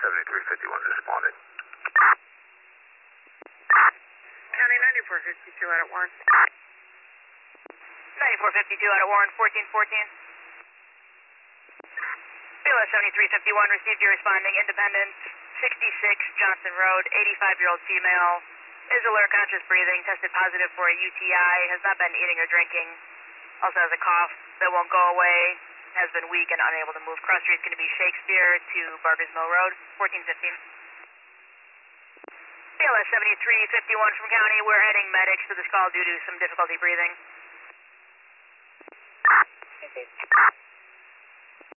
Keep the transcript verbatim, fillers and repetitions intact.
seventy-three fifty-one responded. County ninety-four fifty-two out at Warren. ninety-four fifty-two out at Warren, fourteen fourteen. B L S seventy-three fifty-one received you responding Independent, sixty-six Johnson Road, eighty-five-year-old female, is alert, conscious breathing, tested positive for a U T I, has not been eating or drinking, also has a cough that won't go away, has been weak and unable to move. Cross street is going to be Shakespeare to Barber's Mill Road, fourteen fifteen. B L S seventy-three fifty-one from County, we're adding medics to this call due to some difficulty breathing. Okay.